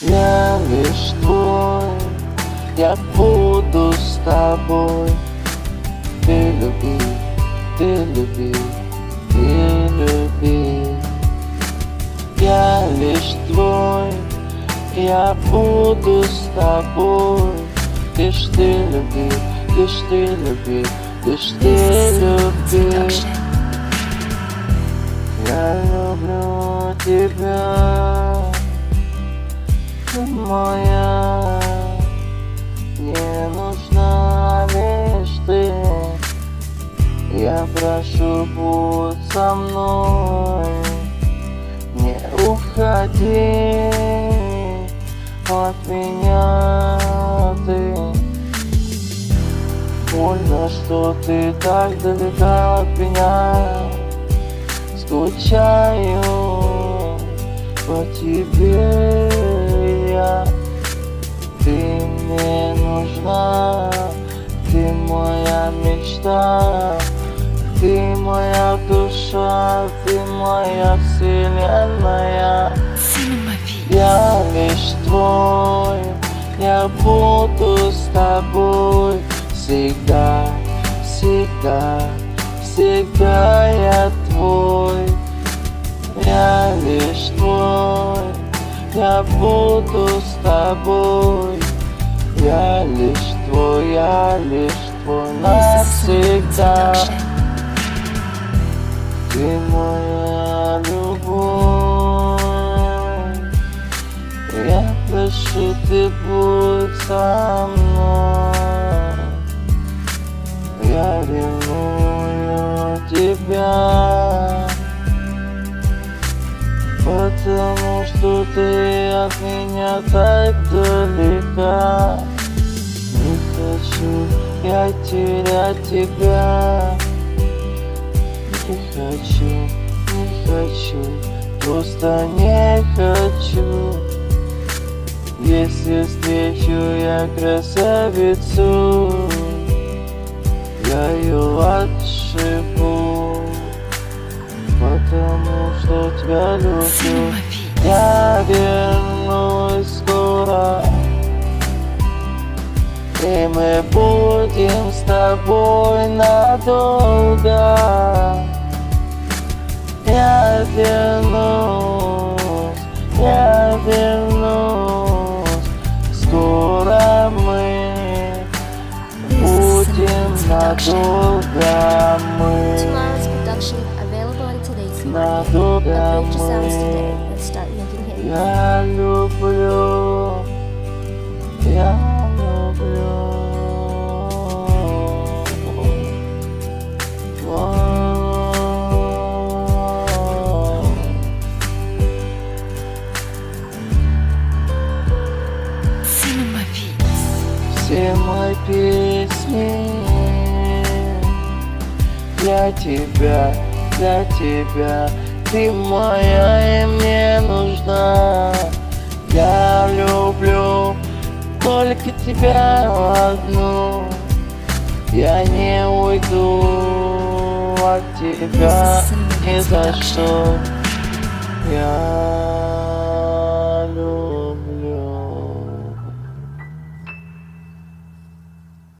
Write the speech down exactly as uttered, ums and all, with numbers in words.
Я лишь твой, я буду с тобой. Ты люби, ты люби, ты люби. Я лишь твой, я буду с тобой. Лишь ты люби, лишь ты люби, лишь ты люби. Я люблю тебя, ты моя. Мне нужна лишь ты. Я прошу, будь со мной. Не уходи от меня ты. Больно, что ты так далека от меня. Скучаю по тебе я. Ты мне нужна, ты моя мечта. Ты моя душа, ты моя вселенная. Я лишь твой, я буду с тобой. Всегда, всегда, всегда я твой. Я лишь твой, я буду с тобой. Я лишь твой, я лишь твой навсегда. Ты моя любовь. Я прошу, ты будь со мной. Я ревную тебя, потому что ты от меня так далека. Не хочу я терять тебя. Не хочу, не хочу, просто не хочу. Если встречу я красавицу, я ее отшибу, потому что тебя люблю. Я вернусь скоро, и мы будем с тобой надолго. Я вернусь, я вернусь. Скоро мы будем надолго мы. Надолго мы. Я люблю, я люблю. Все мои песни для тебя, для тебя. Ты моя и мне нужна. Я люблю только тебя одну. Я не уйду от тебя ни за что. Я